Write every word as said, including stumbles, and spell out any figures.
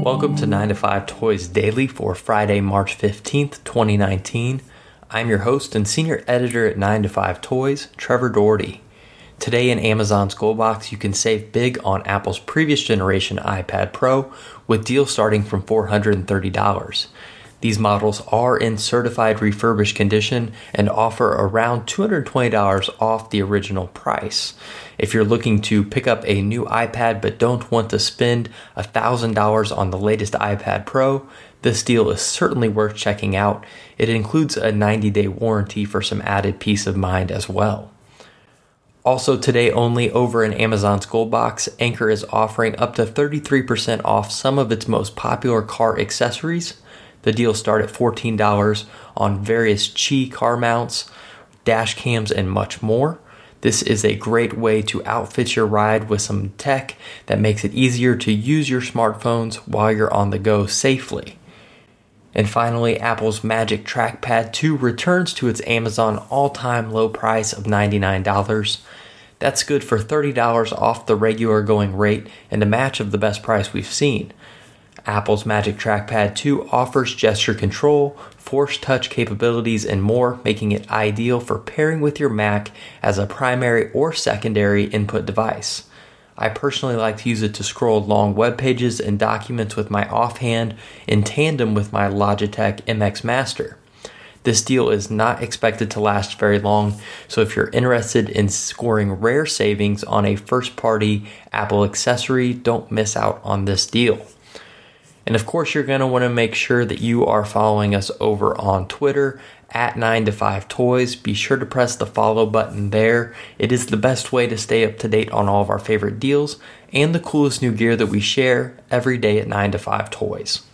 Welcome to nine to five Toys Daily for Friday, March fifteenth, twenty nineteen. I'm your host and senior editor at nine to five Toys, Trevor Doherty. Today in Amazon's Gold Box, you can save big on Apple's previous generation iPad Pro with deals starting from four hundred thirty dollars. These models are in certified refurbished condition and offer around two hundred twenty dollars off the original price. If you're looking to pick up a new iPad but don't want to spend one thousand dollars on the latest iPad Pro, this deal is certainly worth checking out. It includes a ninety day warranty for some added peace of mind as well. Also today only over in Amazon's Gold Box, Anker is offering up to thirty-three percent off some of its most popular car accessories. The deals start at fourteen dollars on various Qi car mounts, dash cams, and much more. This is a great way to outfit your ride with some tech that makes it easier to use your smartphones while you're on the go safely. And finally, Apple's Magic Trackpad two returns to its Amazon all-time low price of ninety-nine dollars. That's good for thirty dollars off the regular going rate and a match of the best price we've seen. Apple's Magic Trackpad two offers gesture control, force touch capabilities, and more, making it ideal for pairing with your Mac as a primary or secondary input device. I personally like to use it to scroll long web pages and documents with my offhand in tandem with my Logitech M X Master. This deal is not expected to last very long, so if you're interested in scoring rare savings on a first-party Apple accessory, don't miss out on this deal. And of course, you're going to want to make sure that you are following us over on Twitter at nine to five Toys. Be sure to press the follow button there. It is the best way to stay up to date on all of our favorite deals and the coolest new gear that we share every day at nine to five Toys.